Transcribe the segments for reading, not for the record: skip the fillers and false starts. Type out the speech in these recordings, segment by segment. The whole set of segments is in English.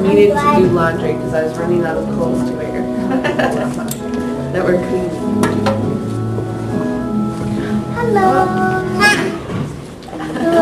needed to do laundry because I was running out of clothes to wear that were clean. Hello. Hello.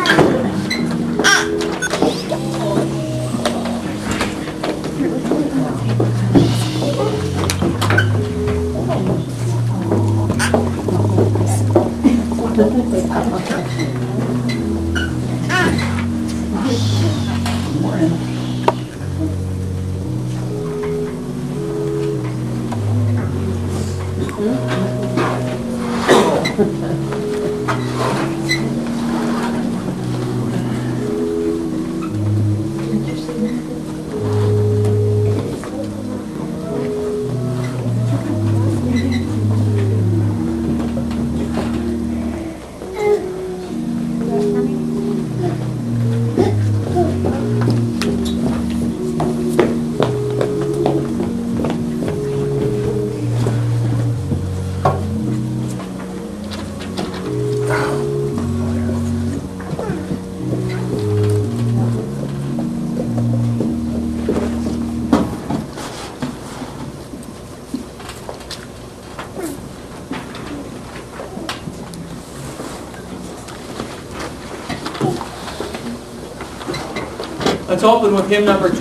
Let's open with hymn number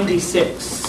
296.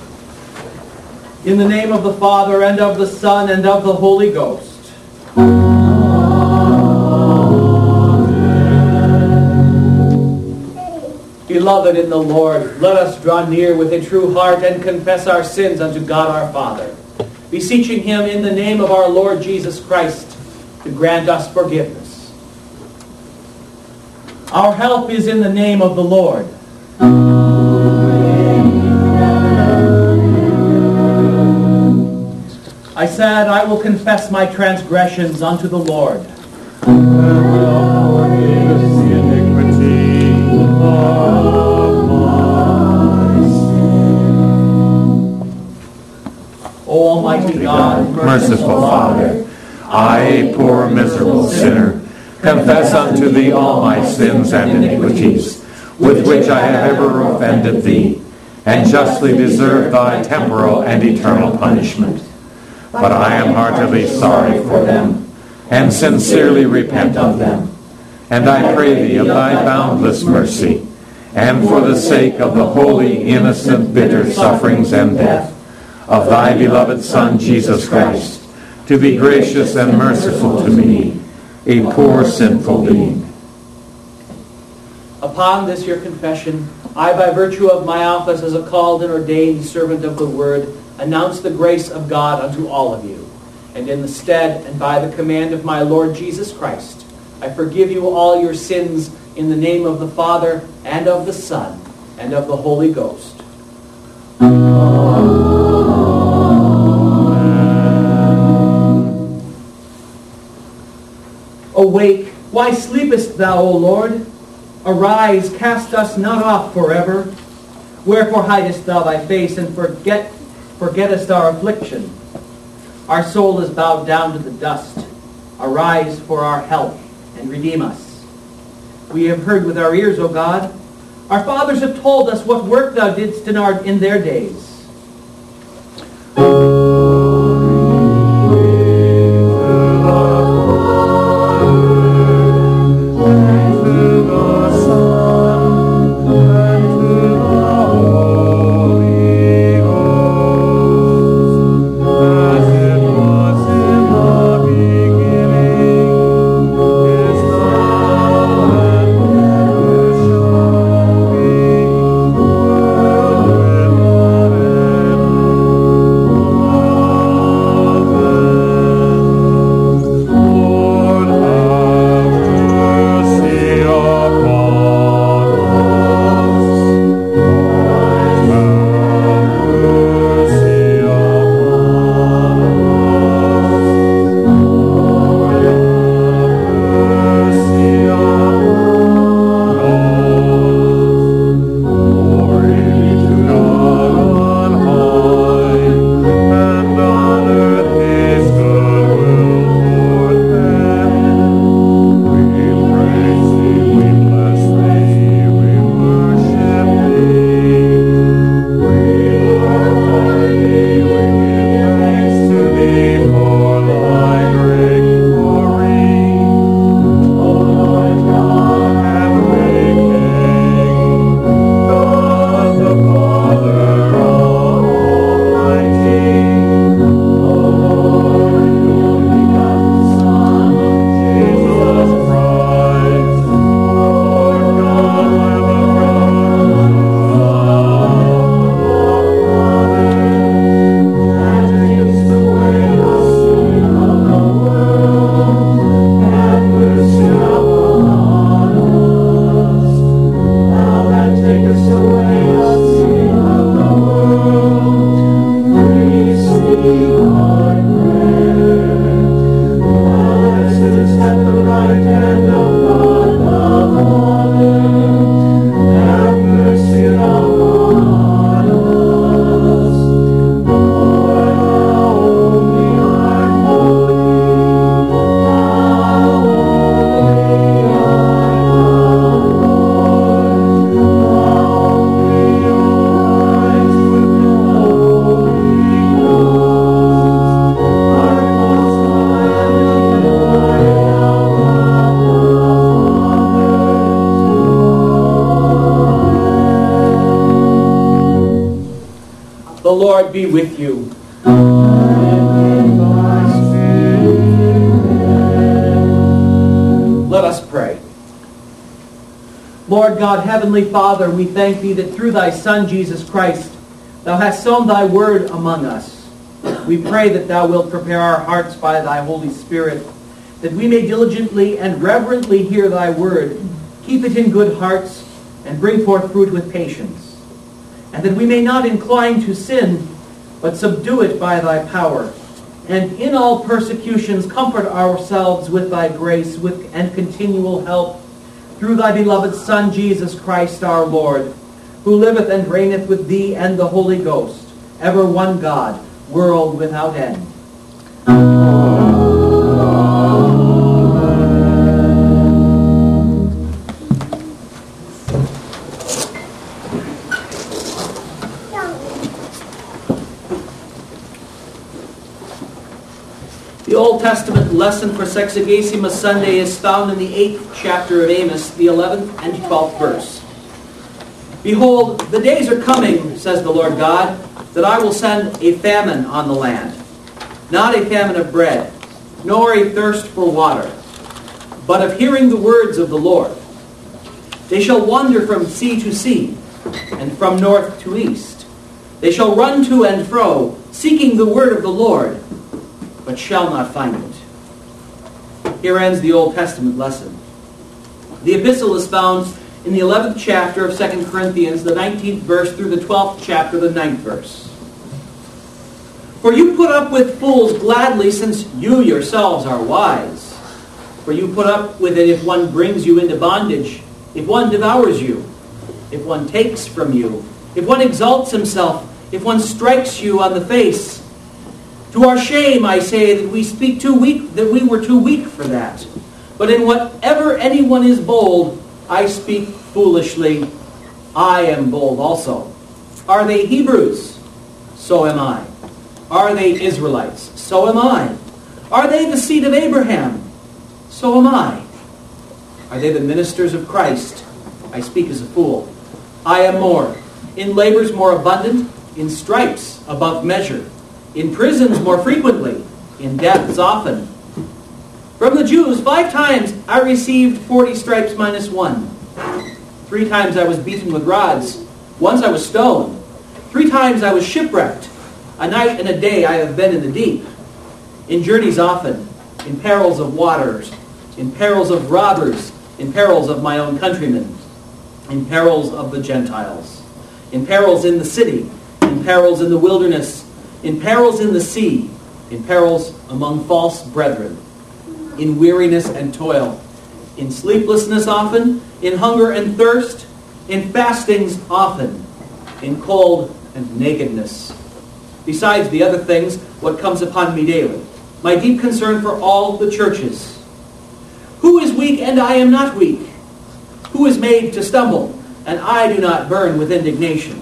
In the name of the Father, and of the Son, and of the Holy Ghost. Beloved in the Lord, let us draw near with a true heart and confess our sins unto God our Father, beseeching him in the name of our Lord Jesus Christ to grant us forgiveness. Our help is in the name of the Lord. I said, I will confess my transgressions unto the Lord. O Almighty God, merciful Father, I, a poor miserable sinner, confess unto thee all my sins and iniquities, with which I have ever offended thee, and justly deserve thy temporal and eternal punishment. But I am heartily sorry for them, and sincerely repent of them. And I pray thee of thy boundless mercy, and for the sake of the holy, innocent, bitter sufferings and death of thy beloved Son, Jesus Christ, to be gracious and merciful to me, a poor sinful being. Upon this your confession, I, by virtue of my office as a called and ordained servant of the Word, announce the grace of God unto all of you. And in the stead and by the command of my Lord Jesus Christ, I forgive you all your sins in the name of the Father, and of the Son, and of the Holy Ghost. Awake, why sleepest thou, O Lord? Arise, cast us not off forever. Wherefore hidest thou thy face, and forgettest our affliction? Our soul is bowed down to the dust. Arise for our help, and redeem us. We have heard with our ears, O God. Our fathers have told us what work thou didst in their days. The Lord be with you. Let us pray. Lord God, Heavenly Father, we thank thee that through thy Son, Jesus Christ, thou hast sown thy word among us. We pray that thou wilt prepare our hearts by thy Holy Spirit, that we may diligently and reverently hear thy word, keep it in good hearts, and bring forth fruit with patience. And that we may not incline to sin, but subdue it by thy power. And in all persecutions comfort ourselves with thy grace and continual help, through thy beloved Son, Jesus Christ our Lord, who liveth and reigneth with thee and the Holy Ghost, ever one God, world without end. The Old Testament lesson for Sexagesimus Sunday is found in the 8th chapter of Amos, the 11th and 12th verse. Behold, the days are coming, says the Lord God, that I will send a famine on the land. Not a famine of bread, nor a thirst for water, but of hearing the words of the Lord. They shall wander from sea to sea, and from north to east. They shall run to and fro, seeking the word of the Lord, but shall not find it. Here ends the Old Testament lesson. The epistle is found in the 11th chapter of 2 Corinthians, the 19th verse through the 12th chapter, the 9th verse. For you put up with fools gladly, since you yourselves are wise. For you put up with it if one brings you into bondage, if one devours you, if one takes from you, if one exalts himself, if one strikes you on the face. To our shame, I say that we were too weak for that. But in whatever anyone is bold, I speak foolishly. I am bold also. Are they Hebrews? So am I. Are they Israelites? So am I. Are they the seed of Abraham? So am I. Are they the ministers of Christ? I speak as a fool. I am more. In labors more abundant, in stripes above measure, in prisons more frequently, in deaths often. From the Jews 5 times I received 40 stripes minus 1. 3 times I was beaten with rods. Once I was stoned. 3 times I was shipwrecked. A night and a day I have been in the deep. In journeys often, in perils of waters, in perils of robbers, in perils of my own countrymen, in perils of the Gentiles, in perils in the city, in perils in the wilderness, in perils in the sea, in perils among false brethren, in weariness and toil, in sleeplessness often, in hunger and thirst, in fastings often, in cold and nakedness. Besides the other things, what comes upon me daily, my deep concern for all the churches. Who is weak and I am not weak? Who is made to stumble and I do not burn with indignation?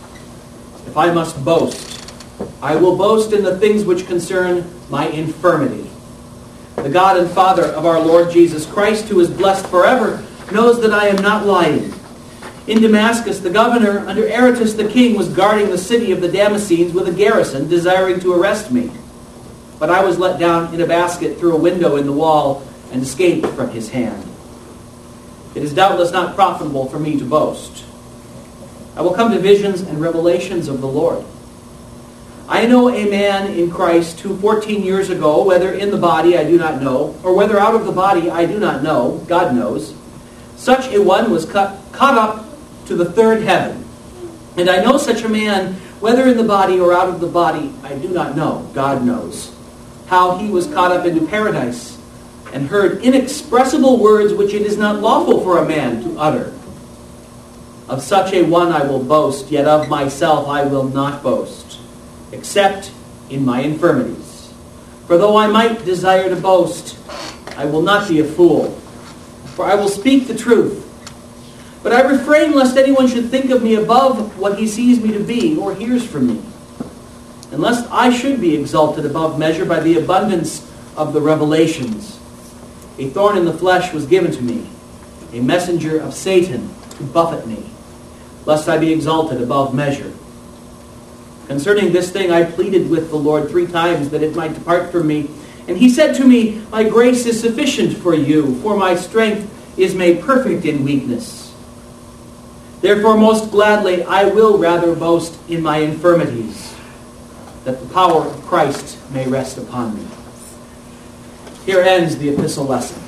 If I must boast, I will boast in the things which concern my infirmity. The God and Father of our Lord Jesus Christ, who is blessed forever, knows that I am not lying. In Damascus, the governor, under Aretas the king, was guarding the city of the Damascenes with a garrison, desiring to arrest me. But I was let down in a basket through a window in the wall and escaped from his hand. It is doubtless not profitable for me to boast. I will come to visions and revelations of the Lord. I know a man in Christ who 14 years ago, whether in the body I do not know, or whether out of the body I do not know, God knows, such a one was caught up to the third heaven. And I know such a man, whether in the body or out of the body, I do not know, God knows, how he was caught up into paradise and heard inexpressible words which it is not lawful for a man to utter. Of such a one I will boast, yet of myself I will not boast, except in my infirmities. For though I might desire to boast, I will not be a fool, for I will speak the truth. But I refrain lest anyone should think of me above what he sees me to be or hears from me, and lest I should be exalted above measure by the abundance of the revelations. A thorn in the flesh was given to me, a messenger of Satan to buffet me, lest I be exalted above measure. Concerning this thing I pleaded with the Lord 3 times that it might depart from me. And he said to me, My grace is sufficient for you, for my strength is made perfect in weakness. Therefore, most gladly, I will rather boast in my infirmities, that the power of Christ may rest upon me. Here ends the epistle lesson.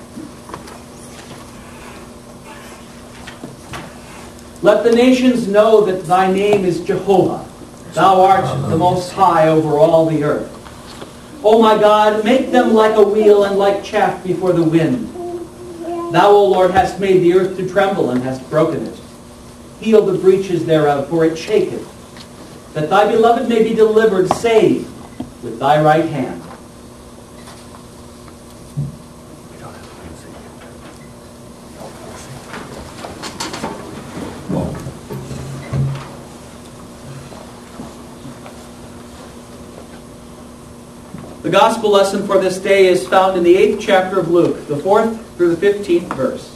Let the nations know that thy name is Jehovah. Thou art the Most High over all the earth. O my God, make them like a wheel and like chaff before the wind. Thou, O Lord, hast made the earth to tremble and hast broken it. Heal the breaches thereof, for it shaketh. That thy beloved may be delivered, save with thy right hand. The gospel lesson for this day is found in the 8th chapter of Luke, the 4th through the 15th verse.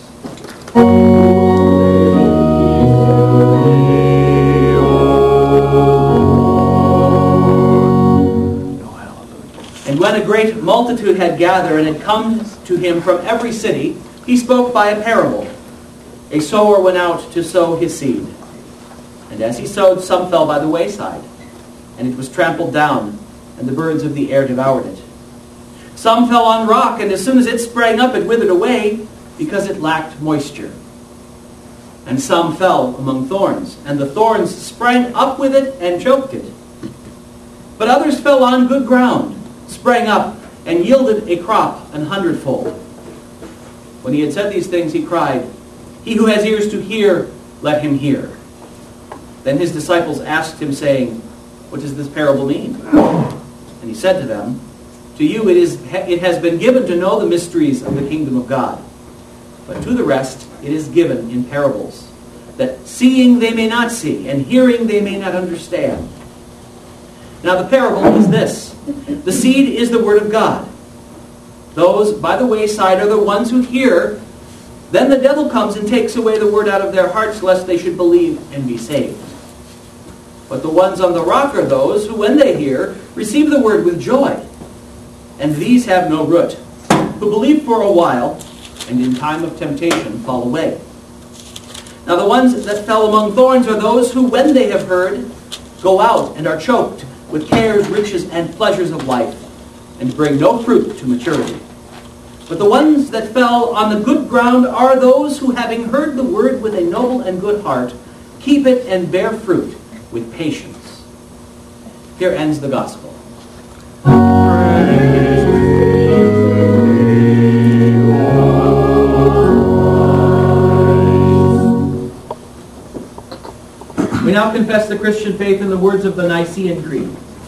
And when a great multitude had gathered and had come to him from every city, he spoke by a parable. A sower went out to sow his seed. And as he sowed, some fell by the wayside, and it was trampled down, and the birds of the air devoured it. Some fell on rock, and as soon as it sprang up, it withered away, because it lacked moisture. And some fell among thorns, and the thorns sprang up with it and choked it. But others fell on good ground, sprang up, and yielded a crop 100-fold. When he had said these things, he cried, "He who has ears to hear, let him hear." Then his disciples asked him, saying, "What does this parable mean?" And he said to them, "To you it has been given to know the mysteries of the kingdom of God. But to the rest it is given in parables, that seeing they may not see, and hearing they may not understand." Now the parable is this. The seed is the word of God. Those by the wayside are the ones who hear. Then the devil comes and takes away the word out of their hearts, lest they should believe and be saved. But the ones on the rock are those who, when they hear, receive the word with joy. And these have no root, who believe for a while, and in time of temptation fall away. Now the ones that fell among thorns are those who, when they have heard, go out and are choked with cares, riches, and pleasures of life, and bring no fruit to maturity. But the ones that fell on the good ground are those who, having heard the word with a noble and good heart, keep it and bear fruit with patience. Here ends the gospel. We now confess the Christian faith in the words of the Nicene Creed.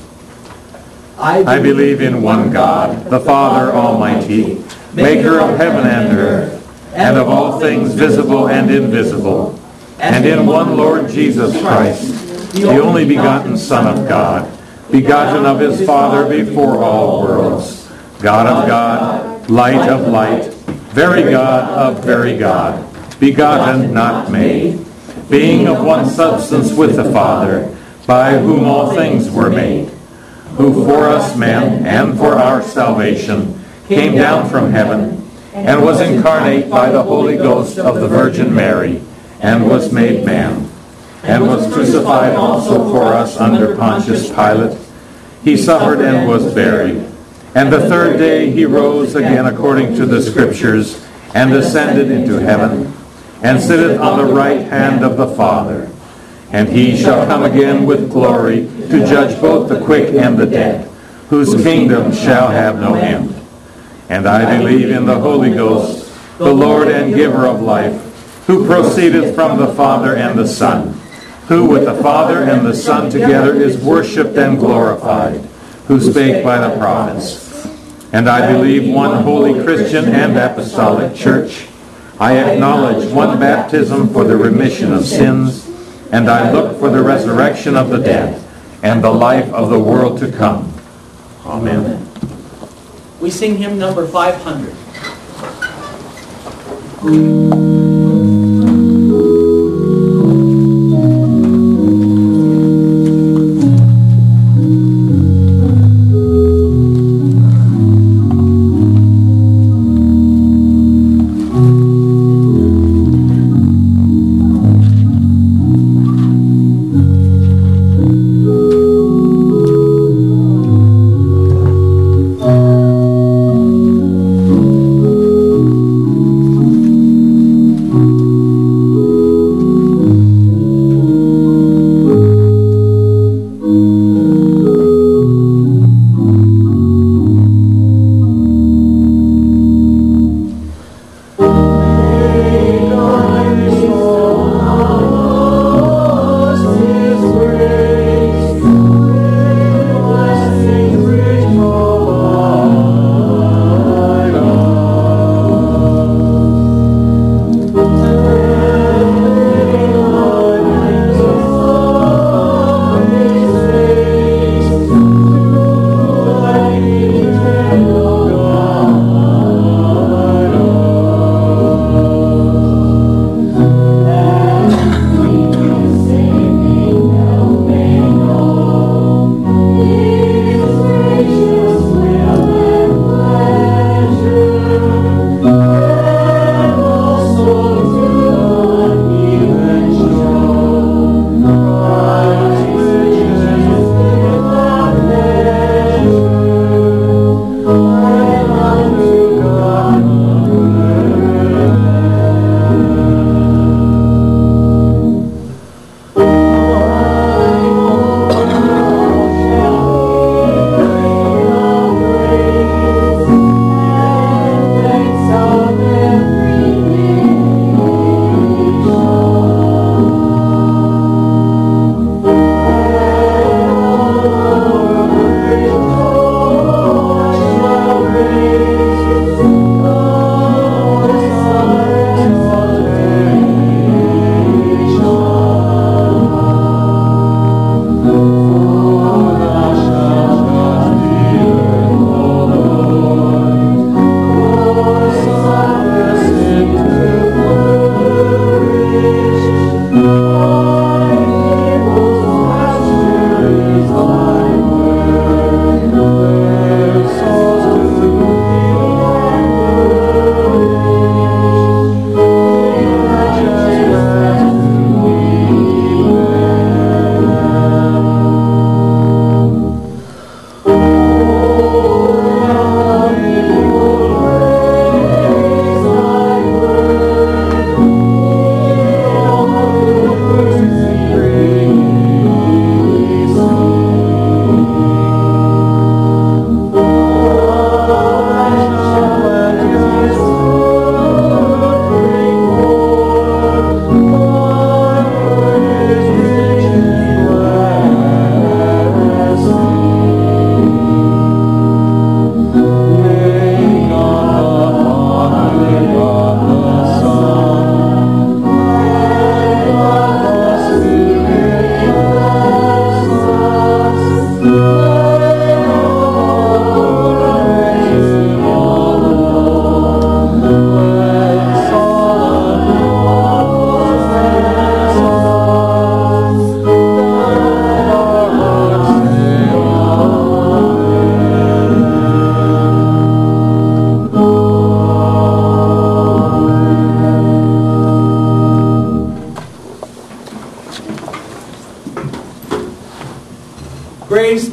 I believe in one God, the Father Almighty, maker of heaven and earth, and of all things visible and invisible, and in one Lord Jesus Christ, the only begotten Son of God, begotten of his Father before all worlds, God of God, light of light, very God of very God, begotten, not made, being of one substance with the Father, by whom all things were made, who for us men and for our salvation came down from heaven, and was incarnate by the Holy Ghost of the Virgin Mary, and was made man, and was crucified also for us under Pontius Pilate. He suffered and was buried. And the third day he rose again according to the Scriptures, and ascended into heaven, and sitteth on the right hand of the Father. And he shall come again with glory to judge both the quick and the dead, whose kingdom shall have no end. And I believe in the Holy Ghost, the Lord and giver of life, who proceedeth from the Father and the Son, who with the Father and the Son together is worshipped and glorified, who spake by the prophets. And I believe one holy Christian and apostolic church. I acknowledge one baptism for the remission of sins, and I look for the resurrection of the dead and the life of the world to come. Amen. We sing hymn number 500.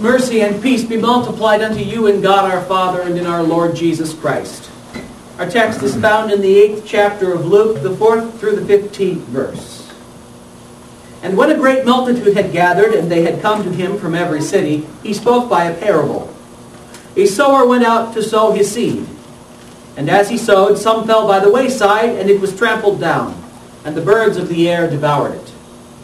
mercy, and peace be multiplied unto you in God our Father and in our Lord Jesus Christ. Our text is found in the 8th chapter of Luke, the 4th through the 15th verse. And when a great multitude had gathered, and they had come to him from every city, he spoke by a parable. A sower went out to sow his seed. And as he sowed, some fell by the wayside, and it was trampled down, and the birds of the air devoured it.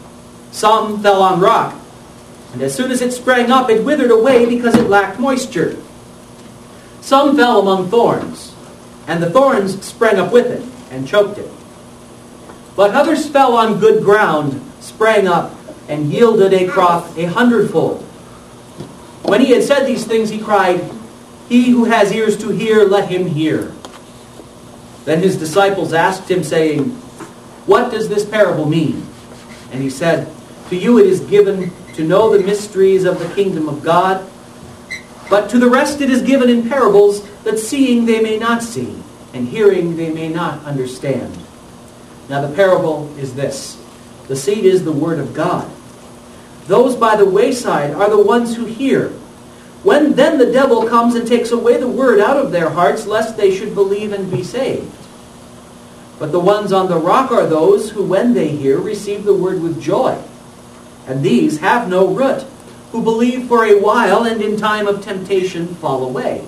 Some fell on rock, and as soon as it sprang up, it withered away because it lacked moisture. Some fell among thorns, and the thorns sprang up with it and choked it. But others fell on good ground, sprang up, and yielded a crop 100-fold. When he had said these things, he cried, "He who has ears to hear, let him hear." Then his disciples asked him, saying, "What does this parable mean?" And he said, "To you it is given to know the mysteries of the kingdom of God, but to the rest it is given in parables, that seeing they may not see, and hearing they may not understand." Now the parable is this. The seed is the word of God. Those by the wayside are the ones who hear. When then the devil comes and takes away the word out of their hearts, lest they should believe and be saved. But the ones on the rock are those who, when they hear, receive the word with joy. And these have no root, who believe for a while, and in time of temptation fall away.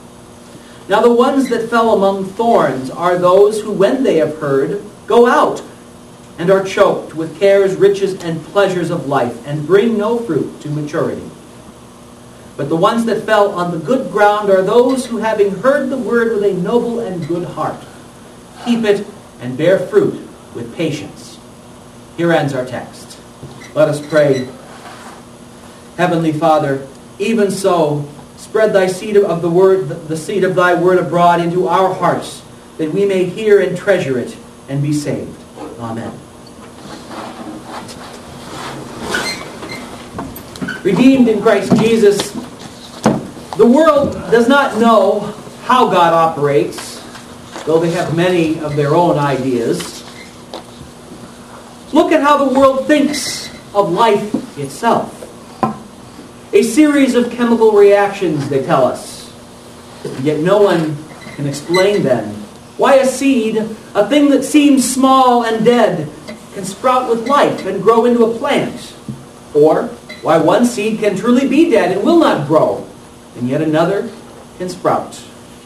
Now the ones that fell among thorns are those who, when they have heard, go out, and are choked with cares, riches, and pleasures of life, and bring no fruit to maturity. But the ones that fell on the good ground are those who, having heard the word with a noble and good heart, keep it and bear fruit with patience. Here ends our text. Let us pray. Heavenly Father, even so, spread thy seed of the word, the seed of thy word abroad into our hearts, that we may hear and treasure it and be saved. Amen. Redeemed in Christ Jesus, the world does not know how God operates, though they have many of their own ideas. Look at how the world thinks of life itself. A series of chemical reactions, they tell us. Yet no one can explain then why a seed, a thing that seems small and dead, can sprout with life and grow into a plant. Or why one seed can truly be dead and will not grow, and yet another can sprout.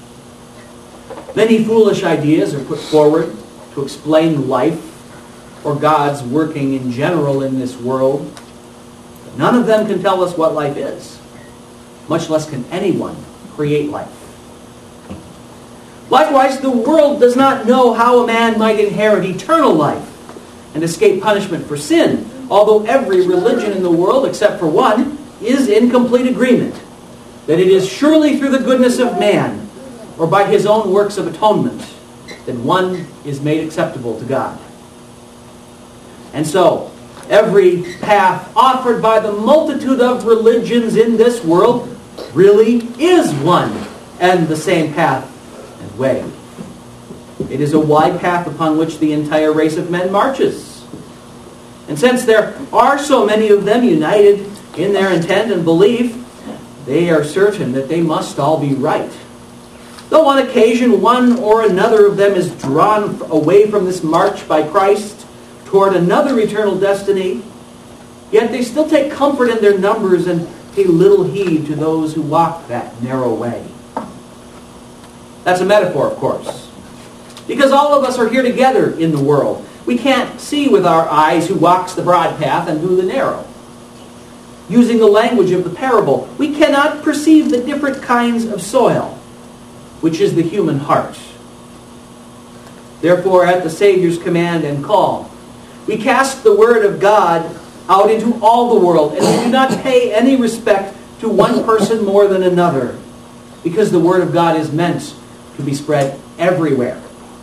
Many foolish ideas are put forward to explain life or God's working in general in this world. But none of them can tell us what life is, much less can anyone create life. Likewise, the world does not know how a man might inherit eternal life and escape punishment for sin, although every religion in the world, except for one, is in complete agreement that it is surely through the goodness of man, or by his own works of atonement, that one is made acceptable to God. And so, every path offered by the multitude of religions in this world really is one and the same path and way. It is a wide path upon which the entire race of men marches. And since there are so many of them united in their intent and belief, they are certain that they must all be right. Though on occasion one or another of them is drawn away from this march by Christ toward another eternal destiny, yet they still take comfort in their numbers and pay little heed to those who walk that narrow way. That's a metaphor, of course, because all of us are here together in the world. We can't see with our eyes who walks the broad path and who the narrow. Using the language of the parable, we cannot perceive the different kinds of soil, which is the human heart. Therefore, at the Savior's command and call, we cast the Word of God out into all the world, and we do not pay any respect to one person more than another, because the Word of God is meant to be spread everywhere.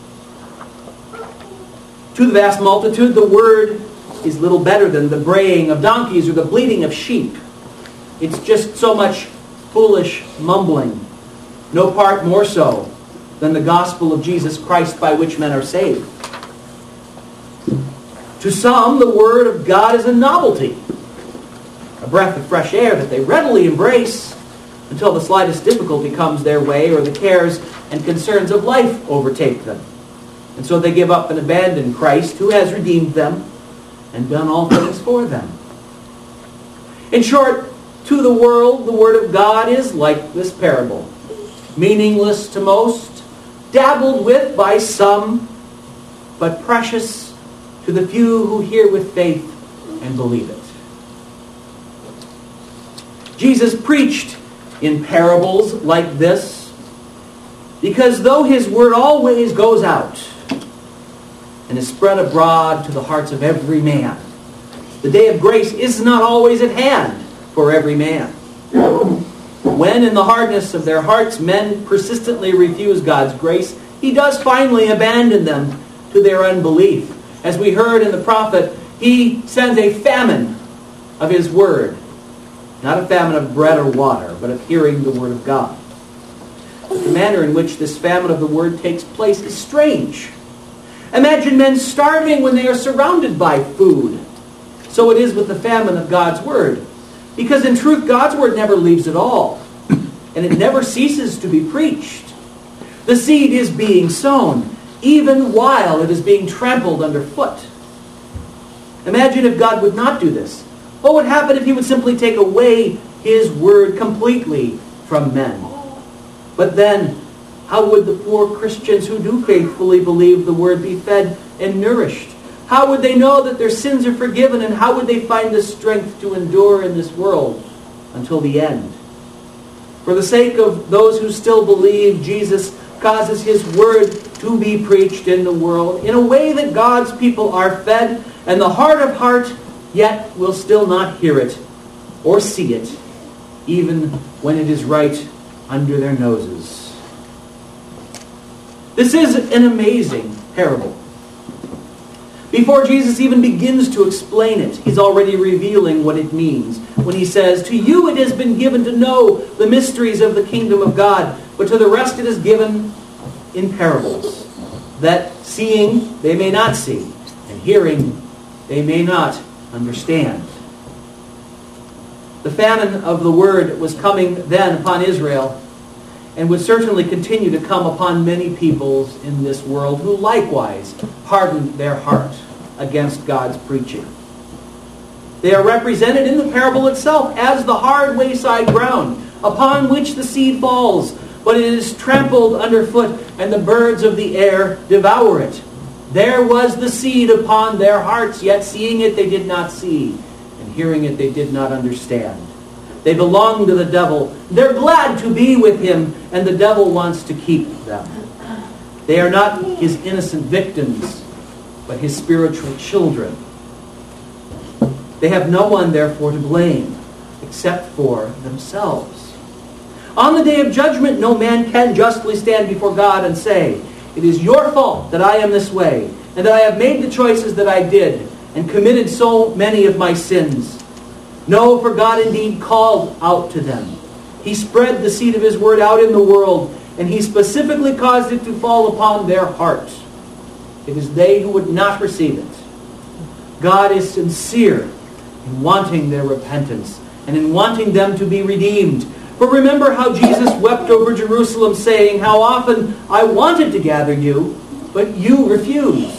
To the vast multitude, the Word is little better than the braying of donkeys or the bleating of sheep. It's just so much foolish mumbling, no part more so than the gospel of Jesus Christ by which men are saved. To some, the Word of God is a novelty. a breath of fresh air that they readily embrace until the slightest difficulty comes their way or the cares and concerns of life overtake them. And so they give up and abandon Christ, who has redeemed them and done all things for them. In short, to the world, the Word of God is like this parable, meaningless to most, dabbled with by some, but precious to the few who hear with faith and believe it. Jesus preached in parables like this because though His Word always goes out and is spread abroad to the hearts of every man, the day of grace is not always at hand for every man. When in the hardness of their hearts men persistently refuse God's grace, He does finally abandon them to their unbelief. As we heard in the prophet, He sends a famine of His Word. Not a famine of bread or water, but of hearing the Word of God. But the manner in which this famine of the Word takes place is strange. Imagine men starving when they are surrounded by food. So it is with the famine of God's Word. Because in truth, God's Word never leaves at all. And it never ceases to be preached. The seed is being sown, even while it is being trampled underfoot. Imagine if God would not do this. What would happen if He would simply take away His Word completely from men? But then, how would the poor Christians who do faithfully believe the Word be fed and nourished? How would they know that their sins are forgiven, and how would they find the strength to endure in this world until the end? For the sake of those who still believe, Jesus causes His Word to be preached in the world in a way that God's people are fed, and the heart of heart yet will still not hear it or see it, even when it is right under their noses. This is an amazing parable. Before Jesus even begins to explain it, He's already revealing what it means when He says, "To you it has been given to know the mysteries of the kingdom of God, but to the rest it is given in parables, that seeing they may not see, and hearing they may not understand." The famine of the Word was coming then upon Israel, and would certainly continue to come upon many peoples in this world who likewise hardened their heart against God's preaching. They are represented in the parable itself as the hard wayside ground upon which the seed falls, but it is trampled underfoot, and the birds of the air devour it. There was the seed upon their hearts, yet seeing it they did not see, and hearing it they did not understand. They belong to the devil. They're glad to be with him, and the devil wants to keep them. They are not his innocent victims, but his spiritual children. They have no one, therefore, to blame except for themselves. On the day of judgment, no man can justly stand before God and say, "It is your fault that I am this way, and that I have made the choices that I did, and committed so many of my sins." No, for God indeed called out to them. He spread the seed of His Word out in the world, and He specifically caused it to fall upon their hearts. It is they who would not receive it. God is sincere in wanting their repentance, and in wanting them to be redeemed. For remember how Jesus wept over Jerusalem, saying, "How often I wanted to gather you, but you refused."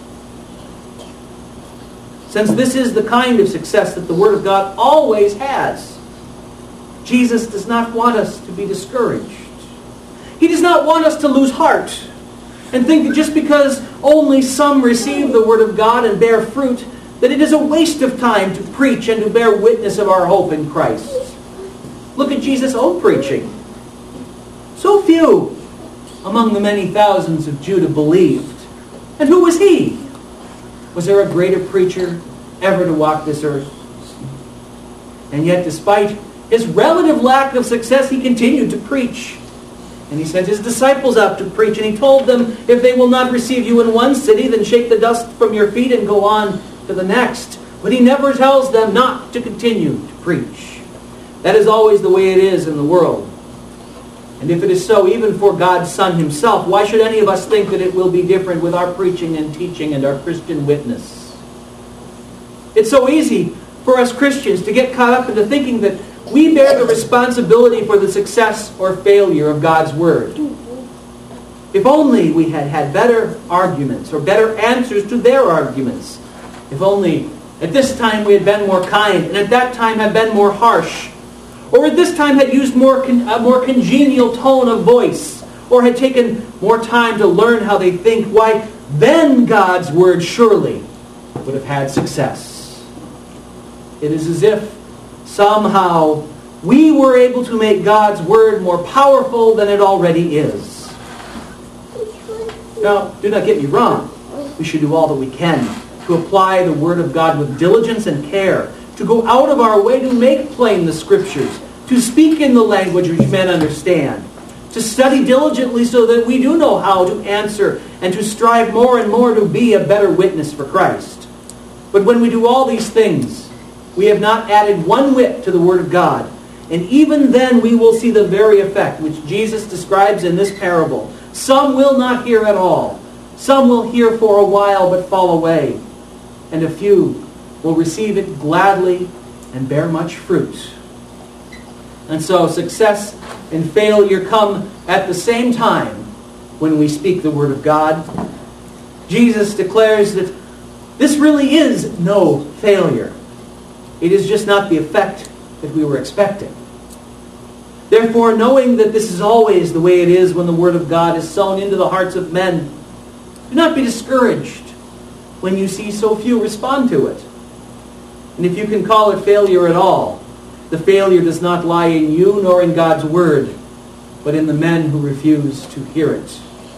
Since this is the kind of success that the Word of God always has, Jesus does not want us to be discouraged. He does not want us to lose heart and think that just because only some receive the Word of God and bear fruit, that it is a waste of time to preach and to bear witness of our hope in Christ. Look at Jesus' own preaching. So few among the many thousands of Judah believed. And who was He? Was there a greater preacher ever to walk this earth? And yet, despite His relative lack of success, He continued to preach. And He sent His disciples out to preach, and He told them, "If they will not receive you in one city, then shake the dust from your feet and go on to the next." But He never tells them not to continue to preach. That is always the way it is in the world. And if it is so, even for God's Son Himself, why should any of us think that it will be different with our preaching and teaching and our Christian witness? It's so easy for us Christians to get caught up into thinking that we bear the responsibility for the success or failure of God's Word. If only we had had better arguments or better answers to their arguments. If only at this time we had been more kind, and at that time had been more harsh. Or at this time had used a more congenial tone of voice, or had taken more time to learn how they think, why, then God's Word surely would have had success. It is as if somehow we were able to make God's Word more powerful than it already is. Now, do not get me wrong. We should do all that we can to apply the Word of God with diligence and care, to go out of our way to make plain the Scriptures, to speak in the language which men understand, to study diligently so that we do know how to answer, and to strive more and more to be a better witness for Christ. But when we do all these things, we have not added one whit to the Word of God. And even then we will see the very effect which Jesus describes in this parable. Some will not hear at all. Some will hear for a while but fall away. And a few will receive it gladly and bear much fruit. And so success and failure come at the same time when we speak the Word of God. Jesus declares that this really is no failure. It is just not the effect that we were expecting. Therefore, knowing that this is always the way it is when the Word of God is sown into the hearts of men, do not be discouraged when you see so few respond to it. And if you can call it failure at all, the failure does not lie in you nor in God's Word, but in the men who refuse to hear it.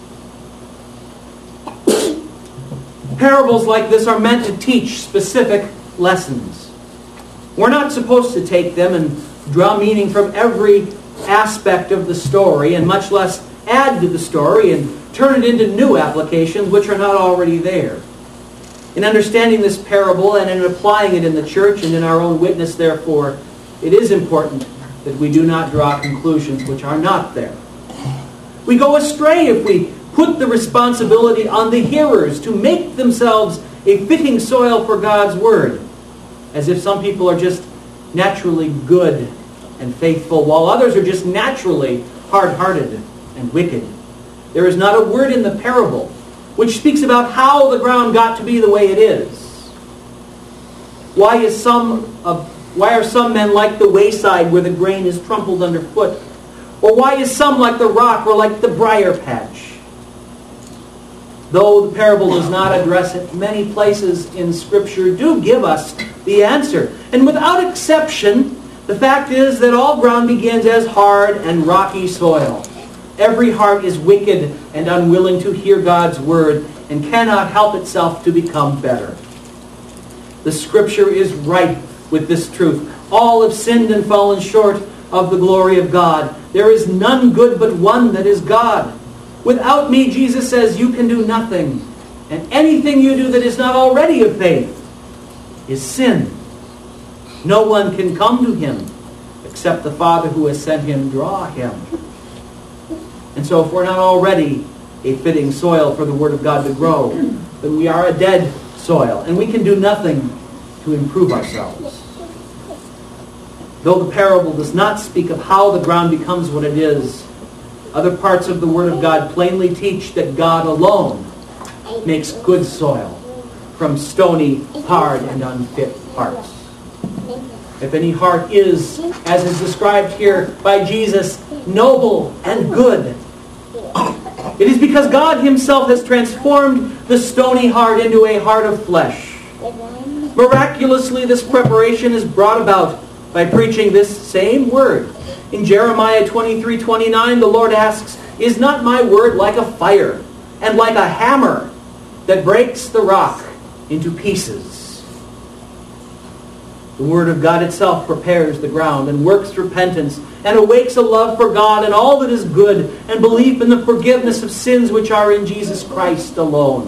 Parables like this are meant to teach specific lessons. We're not supposed to take them and draw meaning from every aspect of the story, and much less add to the story and turn it into new applications which are not already there. In understanding this parable and in applying it in the church and in our own witness, therefore, it is important that we do not draw conclusions which are not there. We go astray if we put the responsibility on the hearers to make themselves a fitting soil for God's Word, as if some people are just naturally good and faithful, while others are just naturally hard-hearted and wicked. There is not a word in the parable which speaks about how the ground got to be the way it is. Why are some men like the wayside where the grain is trampled underfoot? Or why is some like the rock or like the briar patch? Though the parable does not address it, many places in Scripture do give us the answer. And without exception, the fact is that all ground begins as hard and rocky soil. Every heart is wicked and unwilling to hear God's Word and cannot help itself to become better. The Scripture is ripe with this truth. All have sinned and fallen short of the glory of God. There is none good but one, that is God. Without me, Jesus says, you can do nothing. And anything you do that is not already of faith is sin. No one can come to Him except the Father who has sent Him draw him. And so if we're not already a fitting soil for the Word of God to grow, then we are a dead soil, and we can do nothing to improve ourselves. Though the parable does not speak of how the ground becomes what it is, other parts of the Word of God plainly teach that God alone makes good soil from stony, hard, and unfit hearts. If any heart is, as is described here by Jesus, noble and good, it is because God Himself has transformed the stony heart into a heart of flesh. Miraculously, this preparation is brought about by preaching this same word. In Jeremiah 23:29, the Lord asks, "Is not my word like a fire, and like a hammer that breaks the rock into pieces?" The Word of God itself prepares the ground and works repentance and awakes a love for God and all that is good and belief in the forgiveness of sins which are in Jesus Christ alone.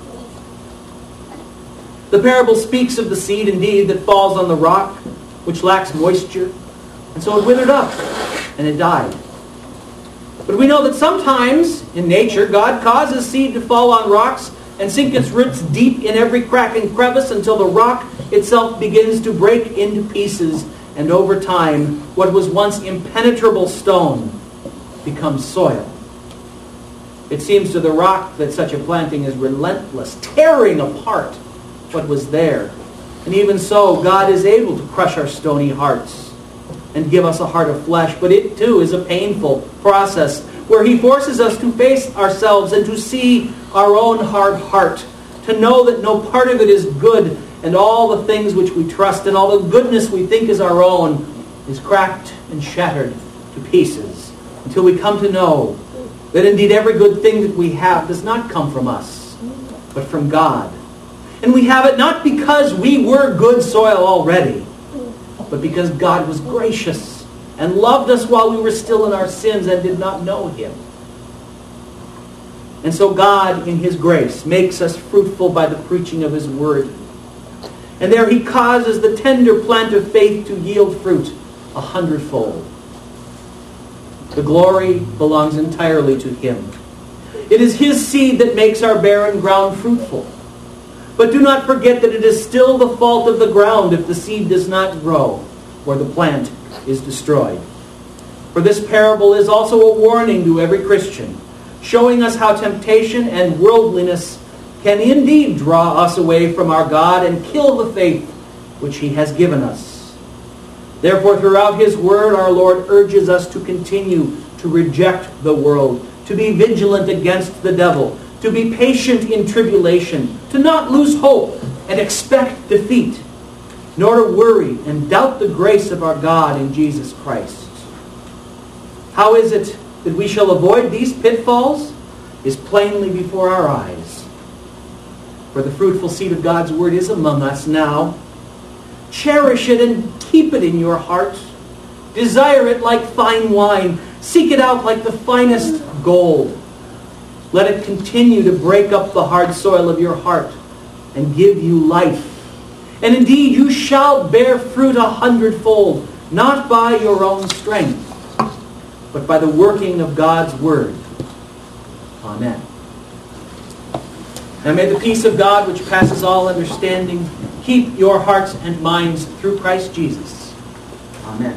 The parable speaks of the seed indeed that falls on the rock, which lacks moisture, and so it withered up and it died. But we know that sometimes in nature God causes seed to fall on rocks and sink its roots deep in every crack and crevice until the rock itself begins to break into pieces, and over time, what was once impenetrable stone becomes soil. It seems to the rock that such a planting is relentless, tearing apart what was there. And even so, God is able to crush our stony hearts and give us a heart of flesh, but it too is a painful process where He forces us to face ourselves and to see our own hard heart, to know that no part of it is good, and all the things which we trust and all the goodness we think is our own is cracked and shattered to pieces, until we come to know that indeed every good thing that we have does not come from us, but from God. And we have it not because we were good soil already, but because God was gracious and loved us while we were still in our sins and did not know Him. And so God, in His grace, makes us fruitful by the preaching of His word. And there He causes the tender plant of faith to yield fruit 100-fold. The glory belongs entirely to Him. It is His seed that makes our barren ground fruitful. But do not forget that it is still the fault of the ground if the seed does not grow or the plant is destroyed. For this parable is also a warning to every Christian, showing us how temptation and worldliness can indeed draw us away from our God and kill the faith which He has given us. Therefore, throughout His word, our Lord urges us to continue to reject the world, to be vigilant against the devil, to be patient in tribulation, to not lose hope and expect defeat, nor to worry and doubt the grace of our God in Jesus Christ. How is it that we shall avoid these pitfalls? Is plainly before our eyes. For the fruitful seed of God's word is among us now. Cherish it and keep it in your heart. Desire it like fine wine. Seek it out like the finest gold. Let it continue to break up the hard soil of your heart and give you life. And indeed, you shall bear fruit 100-fold, not by your own strength, but by the working of God's word. Amen. Now may the peace of God, which passes all understanding, keep your hearts and minds through Christ Jesus. Amen.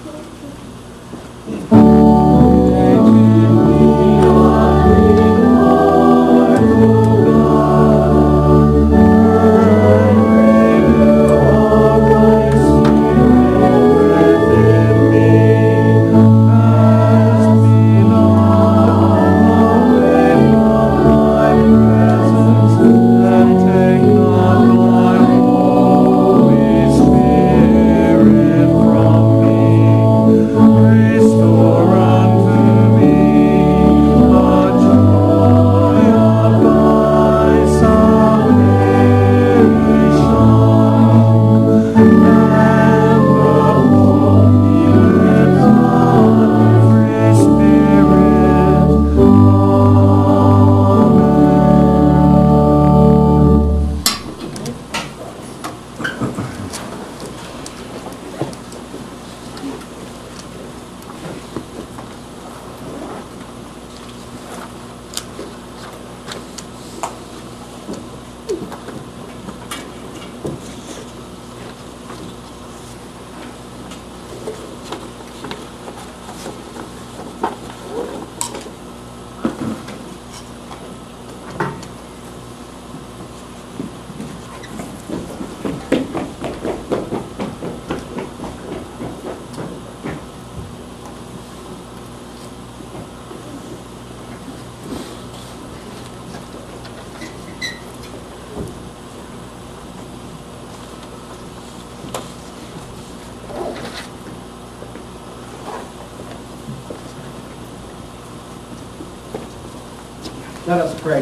Let us pray.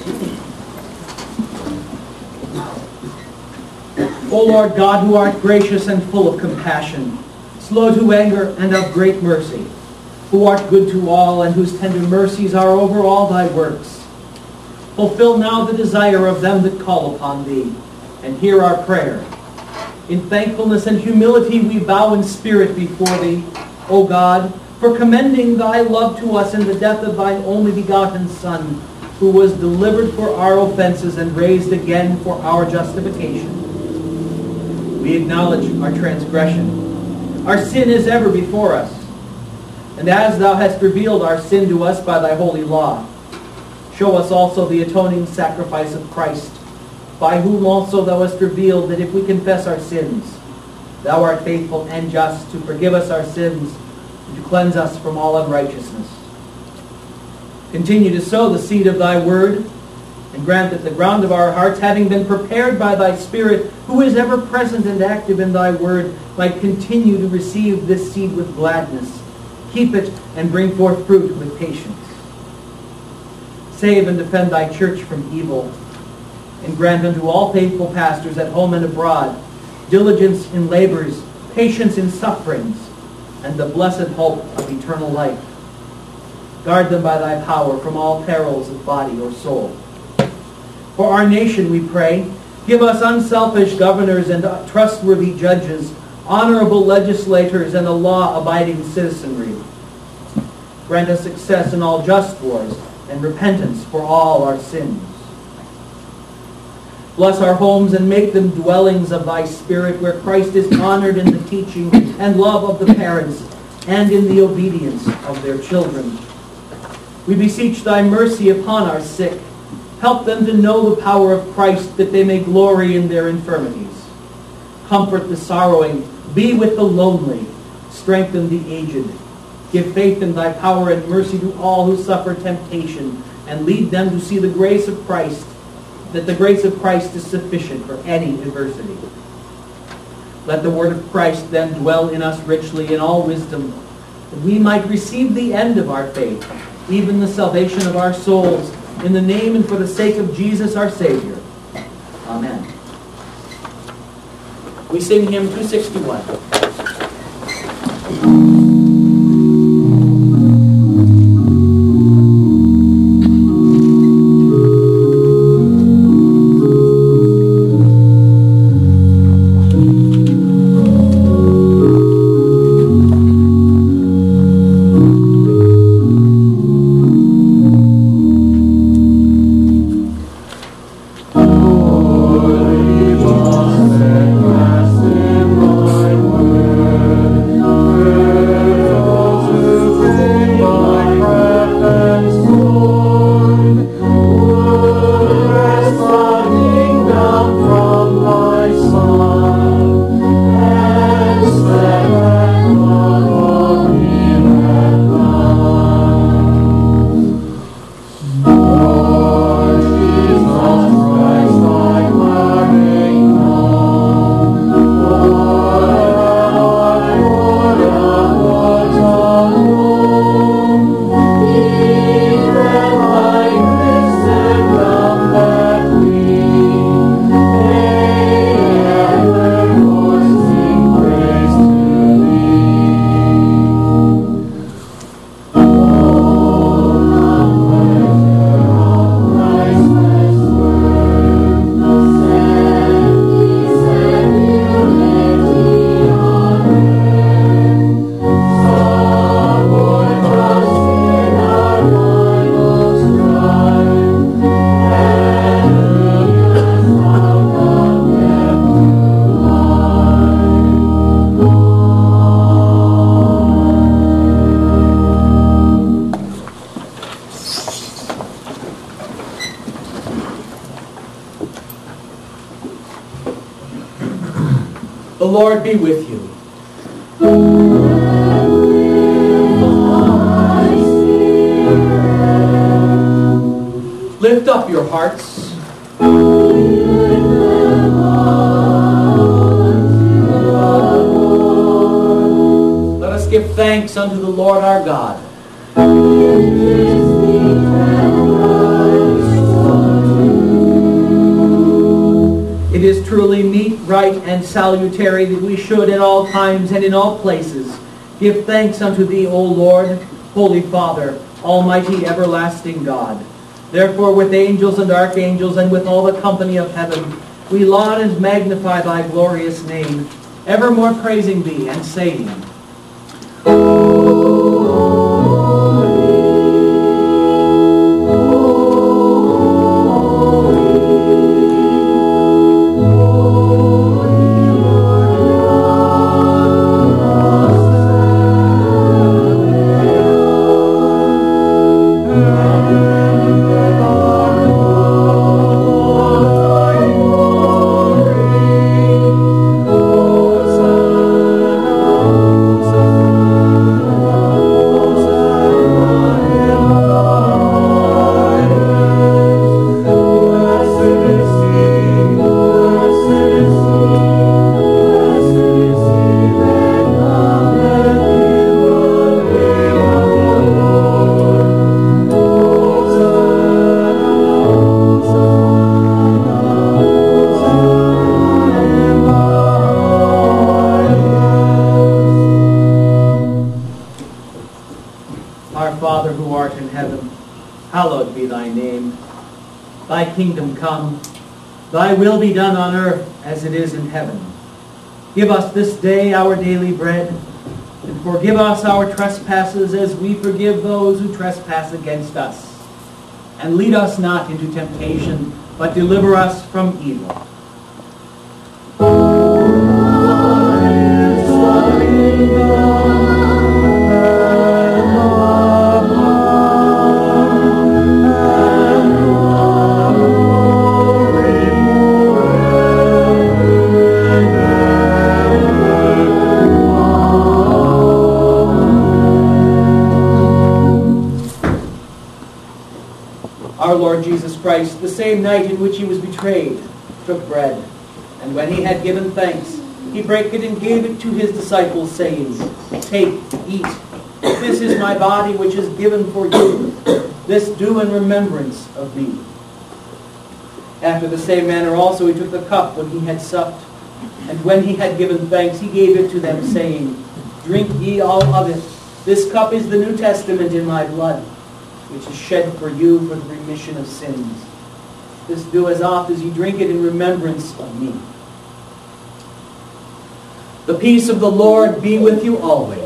O Lord God, who art gracious and full of compassion, slow to anger and of great mercy, who art good to all and whose tender mercies are over all thy works, fulfill now the desire of them that call upon thee, and hear our prayer. In thankfulness and humility we bow in spirit before thee, O God, for commending thy love to us in the death of thine only begotten Son, who was delivered for our offenses and raised again for our justification. We acknowledge our transgression. Our sin is ever before us. And as thou hast revealed our sin to us by thy holy law, show us also the atoning sacrifice of Christ, by whom also thou hast revealed that if we confess our sins, thou art faithful and just to forgive us our sins and to cleanse us from all unrighteousness. Continue to sow the seed of thy word, and grant that the ground of our hearts, having been prepared by thy Spirit, who is ever present and active in thy word, might continue to receive this seed with gladness, keep it, and bring forth fruit with patience. Save and defend thy church from evil, and grant unto all faithful pastors at home and abroad diligence in labors, patience in sufferings, and the blessed hope of eternal life. Guard them by thy power from all perils of body or soul. For our nation, we pray, give us unselfish governors and trustworthy judges, honorable legislators, and a law-abiding citizenry. Grant us success in all just wars and repentance for all our sins. Bless our homes and make them dwellings of thy Spirit, where Christ is honored in the teaching and love of the parents and in the obedience of their children. We beseech thy mercy upon our sick. Help them to know the power of Christ, that they may glory in their infirmities. Comfort the sorrowing. Be with the lonely. Strengthen the aged. Give faith in thy power and mercy to all who suffer temptation, and lead them to see the grace of Christ, that the grace of Christ is sufficient for any adversity. Let the word of Christ then dwell in us richly in all wisdom, that we might receive the end of our faith, even the salvation of our souls, in the name and for the sake of Jesus our Savior. Amen. We sing hymn 261. The Lord be with you. Lift up your hearts. Let us give thanks unto the Lord our God. It is truly meet, right, and salutary that we should at all times and in all places give thanks unto thee, O Lord, Holy Father, Almighty everlasting God. Therefore with angels and archangels and with all the company of heaven, we laud and magnify thy glorious name, evermore praising thee and saying, Holy, holy, Thy kingdom come, thy will be done on earth as it is in heaven. Give us this day our daily bread, and forgive us our trespasses as we forgive those who trespass against us. And lead us not into temptation, but deliver us from evil. Our Lord Jesus Christ, the same night in which he was betrayed, took bread, and when he had given thanks, he brake it and gave it to his disciples, saying, Take, eat. This is my body which is given for you. This do in remembrance of me. After the same manner also he took the cup when he had supped, and when he had given thanks, he gave it to them, saying, Drink ye all of it. This cup is the New Testament in my blood, which is shed for you for the remission of sins. This do as oft as ye drink it in remembrance of me. The peace of the Lord be with you always.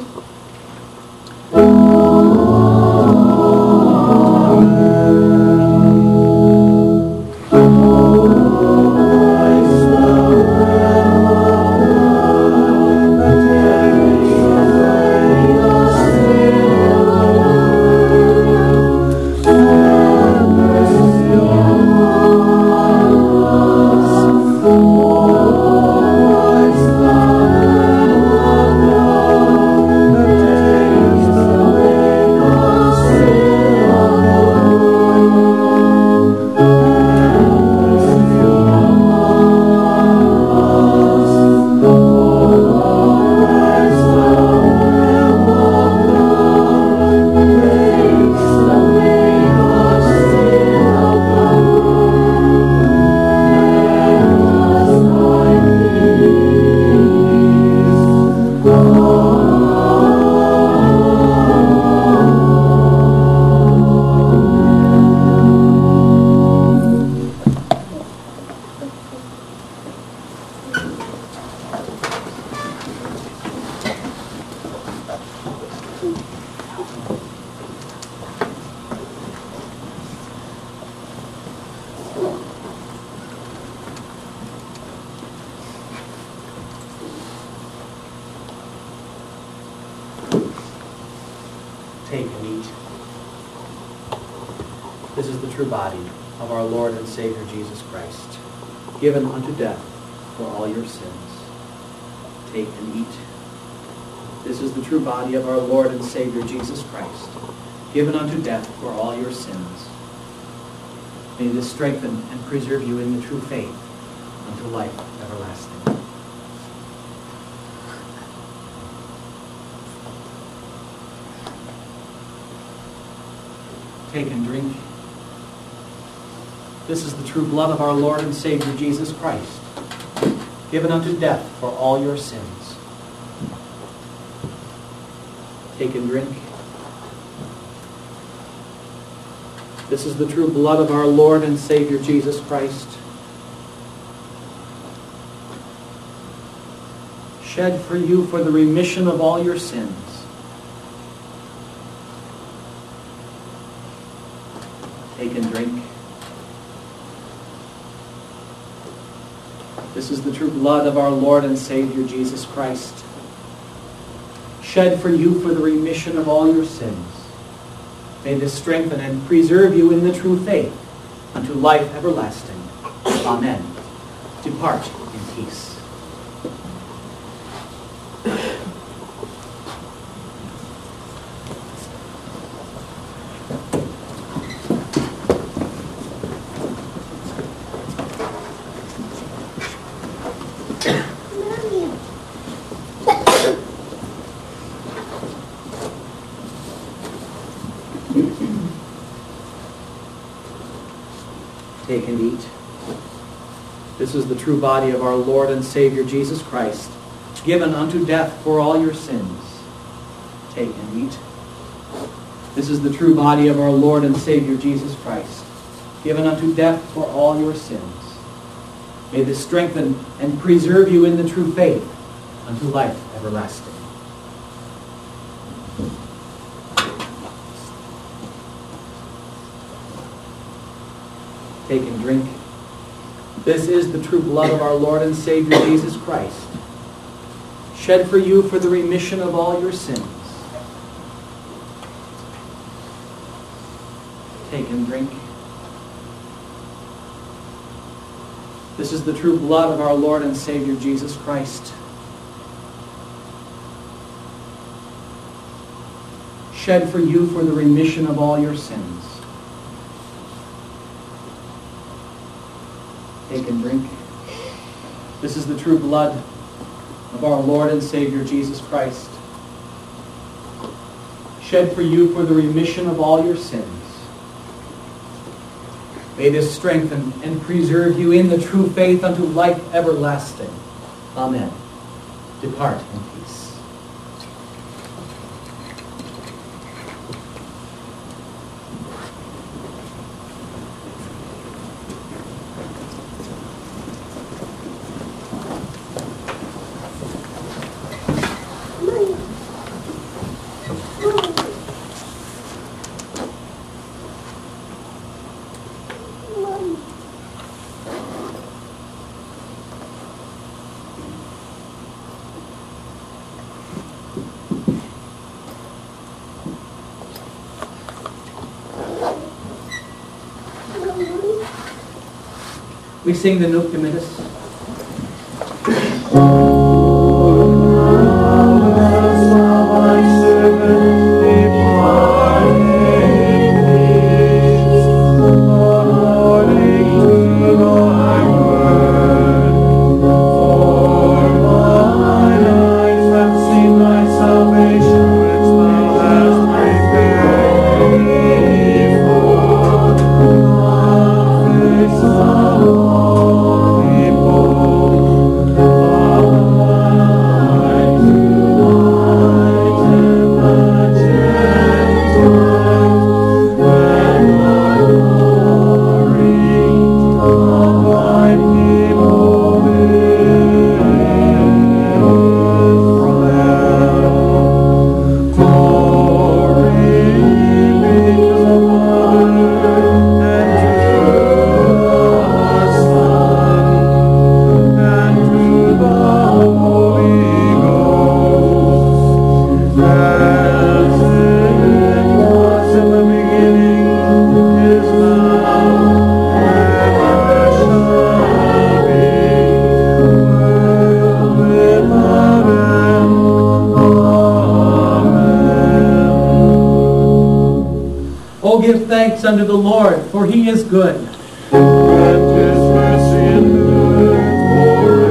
Take and eat. This is the true body of our Lord and Savior Jesus Christ, given unto death for all your sins. Take and eat. This is the true body of our Lord and Savior Jesus Christ, given unto death for all your sins. May this strengthen and preserve you in the true faith unto life everlasting. Take and drink. This is the true blood of our Lord and Savior Jesus Christ, given unto death for all your sins. Take and drink. This is the true blood of our Lord and Savior Jesus Christ, shed for you for the remission of all your sins. Take and drink. This is the true blood of our Lord and Savior Jesus Christ, shed for you for the remission of all your sins. May this strengthen and preserve you in the true faith unto life everlasting. Amen. Depart in peace. Take and eat. This is the true body of our Lord and Savior Jesus Christ, given unto death for all your sins. Take and eat. This is the true body of our Lord and Savior Jesus Christ, given unto death for all your sins. May this strengthen and preserve you in the true faith unto life everlasting. Take and drink. This is the true blood of our Lord and Savior Jesus Christ, shed for you for the remission of all your sins. Take and drink. This is the true blood of our Lord and Savior Jesus Christ, shed for you for the remission of all your sins. Take and drink. This is the true blood of our Lord and Savior Jesus Christ, shed for you for the remission of all your sins. May this strengthen and preserve you in the true faith unto life everlasting. Amen. Depart in peace. We sing the Nunc Dimittis. Give thanks unto the Lord, for he is good. And his mercy endureth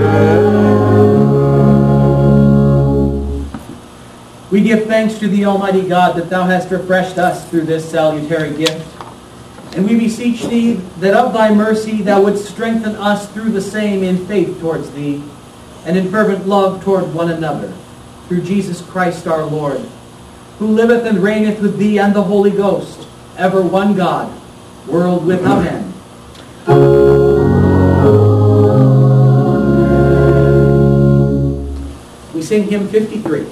forever. We give thanks to thee, Almighty God, that thou hast refreshed us through this salutary gift. And we beseech thee that of thy mercy thou wouldst strengthen us through the same in faith towards thee, and in fervent love toward one another, through Jesus Christ our Lord, who liveth and reigneth with thee and the Holy Ghost, ever one God, world without end. We sing hymn 53.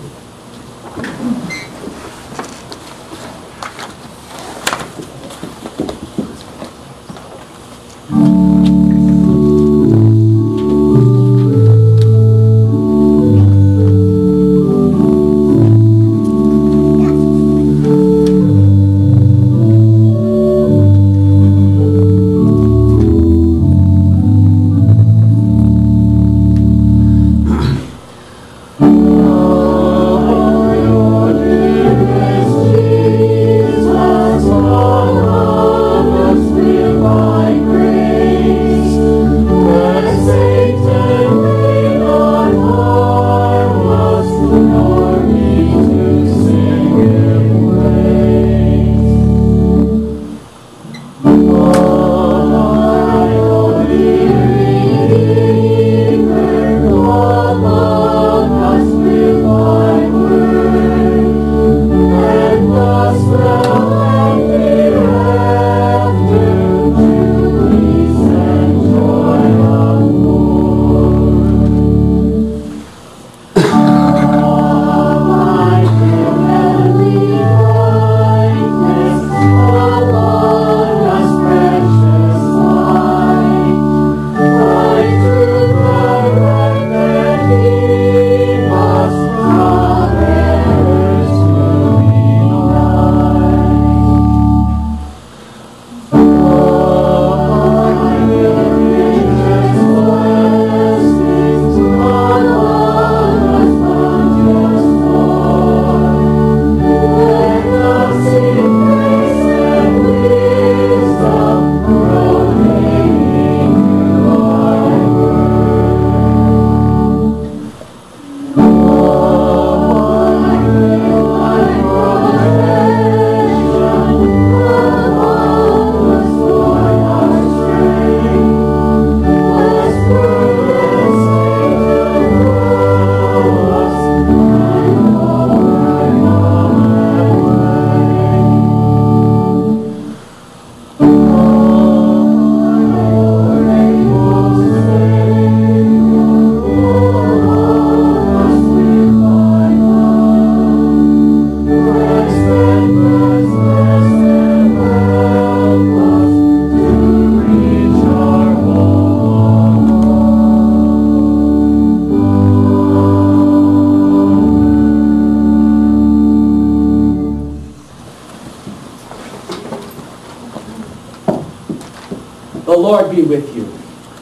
The Lord be with you.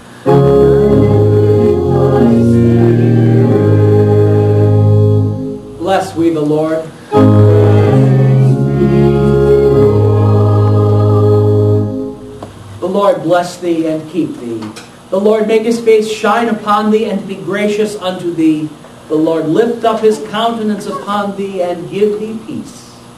Bless we the Lord. The Lord bless thee and keep thee. The Lord make his face shine upon thee and be gracious unto thee. The Lord lift up his countenance upon thee and give thee peace.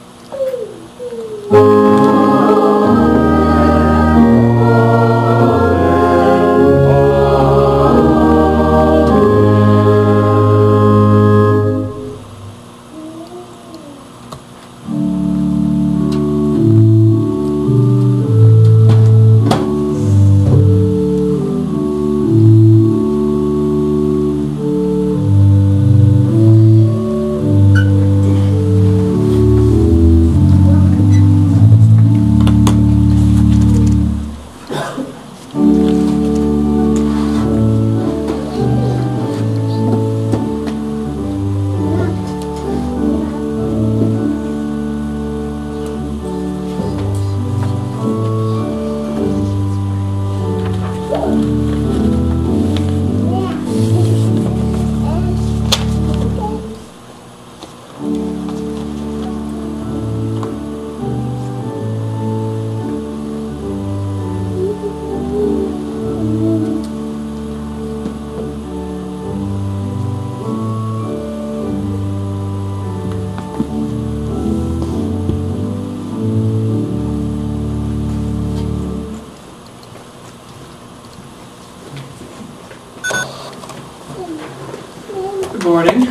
Good morning.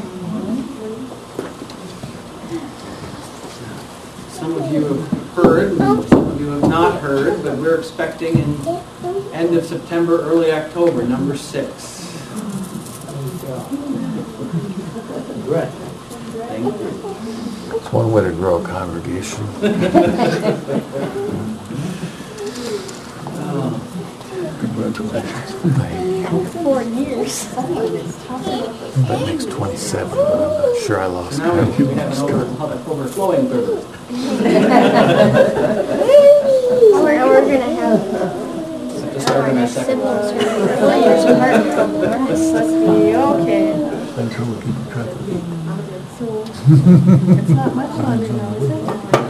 Some of you have heard, some of you have not heard, but we're expecting in end of September, early October, number 6. Thank you. It's one way to grow a congregation. Congratulations. 4 years. That makes 27, but I'm not sure I lost Now count. we have an overflowing privilege. We're going to have Just starting our second. siblings who are 4 years apart. Must be okay. I'm sure we'll keep track of it. It's not much longer now, is it?